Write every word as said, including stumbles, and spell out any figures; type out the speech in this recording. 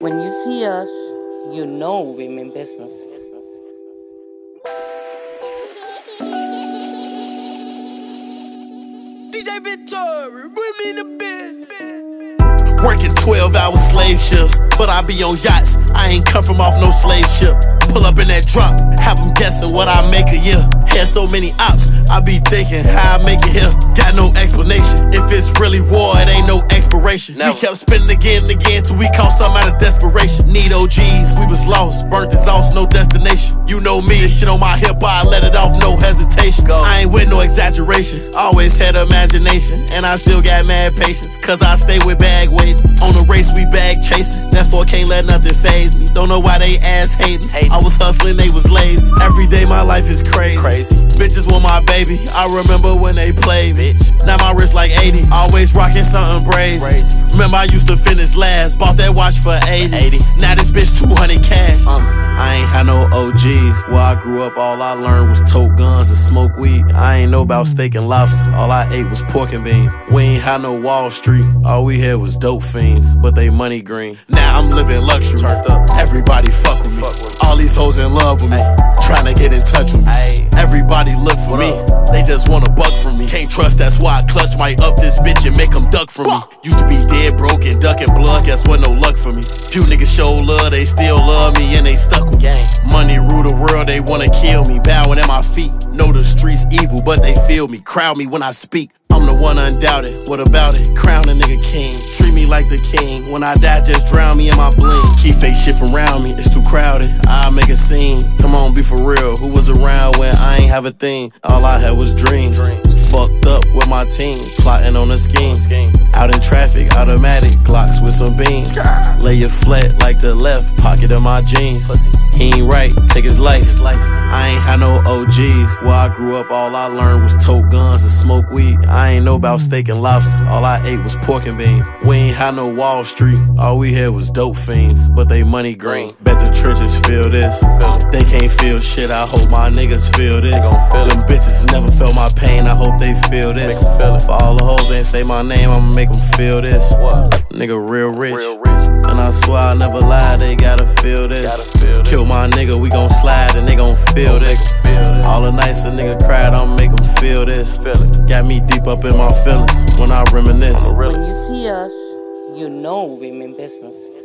When you see us, you know we mean business. D J Victor, bring me the bed. Working twelve hour slave shifts, but I be on yachts. I ain't come from off no slave ship. Pull up in that drop, have them guessing what I make a year. Had so many ops, I be thinking how I make it here. Got no explanation. If it's really war, it ain't no expiration. Never. We kept spinning again and again till we caught some out of desperation. Need O Gs, we was lost, burnt exhaust, no destination. You know me, this shit on my hip, I let it off, no hesitation. Go. I ain't with no exaggeration, always had imagination. And I still got mad patience, cause I stay with bag waiting. On the race we bag chasing, therefore can't let nothing faze me. Don't know why they ass hating. Hating. I was hustling, they was lazy. Every day my life is crazy. crazy. Bitches want my baby, I remember when they played me. Bitch. Now my wrist like eighty, always rocking something brazy. Crazy. Remember I used to finish last, bought that watch for eighty. eighty. Now this bitch two hundred cash. Uh. I ain't had no O Gs. Where I grew up, all I learned was tote guns and smoke weed. I ain't know about steak and lobster, all I ate was pork and beans. We ain't had no Wall Street, all we had was dope fiends, but they money green. Now I'm living luxury, turned up. Everybody fuck with me, fuck with me. All these hoes in love with me, trying to get in touch with me. Ay. Everybody look for what me, up? They just want a buck from me. Can't trust, that's why I clutch might up this bitch and make them duck from me. Used to be dead broke and ducking blood, guess what, no luck for me. Few niggas show love, they still love me and they stuck with gang. Money rule the world, they wanna kill me, bowing at my feet. Know the streets evil, but they feel me, crowd me when I speak. I'm the one undoubted, what about it? Crown a nigga king, treat me like the king. When I die, just drown me in my bling. Keep fake shit from around me, it's too crowded, I'll make a scene. Come on, be for real, who was around when I ain't have a thing? All I had was dreams. Fucked up with my team, plotting on a scheme. Out in traffic, automatic, Glocks with some beams. Lay you flat like the left pocket of my jeans. He ain't right, take his life. I ain't had no O Gs. Where I grew up, all I learned was tote guns and smoke weed. I ain't know about steak and lobster, all I ate was pork and beans. We ain't had no Wall Street, all we had was dope fiends, but they money green. Bet the trenches feel this, they can't feel shit, I hope my niggas feel this. Them bitches never felt my pain, I hope they feel this. For all the hoes ain't say my name, I'ma make them feel this. Nigga real rich, and I swear I never lie, they gotta feel this. Kill my nigga, we gon' slide and they gon' feel this. All the nights a nigga cried, I'ma make them feel this. Got me deep up in my feelings when I reminisce. When you see us, you know we mean business.